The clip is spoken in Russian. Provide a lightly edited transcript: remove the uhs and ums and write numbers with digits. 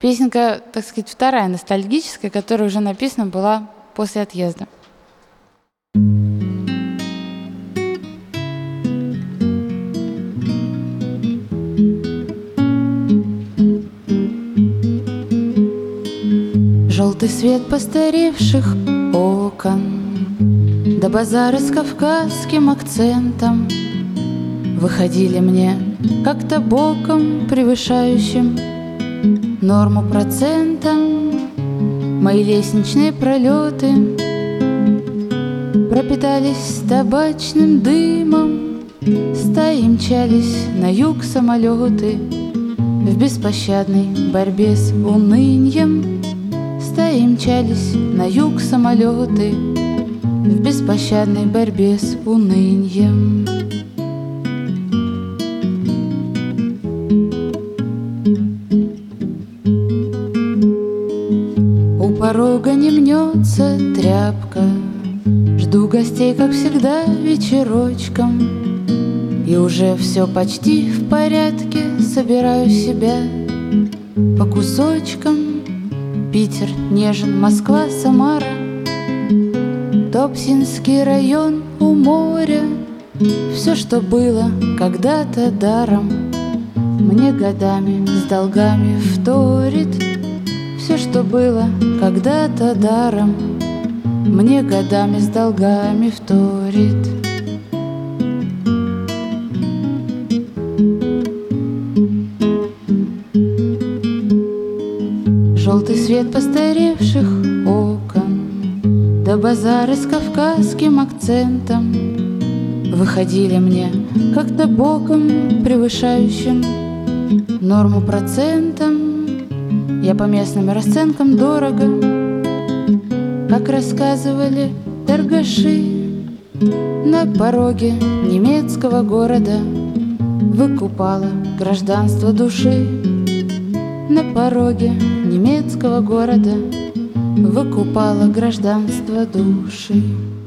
Песенка, так сказать, вторая ностальгическая, которая уже написана была после отъезда. Желтый свет постаревших окон, до базара с кавказским акцентом выходили мне как-то боком, превышающим норму процентом. Мои лестничные пролеты пропитались табачным дымом, стаи мчались на юг самолеты в беспощадной борьбе с уныньем. Стаи мчались на юг самолеты в беспощадной борьбе с уныньем. У порога не мнется тряпка, жду гостей, как всегда, вечерочком. И уже все почти в порядке, собираю себя по кусочкам. Питер, Нежин, Москва, Самара, Топсинский район у моря. Все, что было когда-то даром, мне годами с долгами вторит. Все, что было когда-то даром, мне годами с долгами вторит. Желтый свет постаревших окон, до базара с кавказским акцентом выходили мне как-то боком, превышающим норму процентом. Я по местным расценкам дорого, как рассказывали торгаши, на пороге немецкого города выкупала гражданство души. На пороге немецкого города выкупала гражданство души.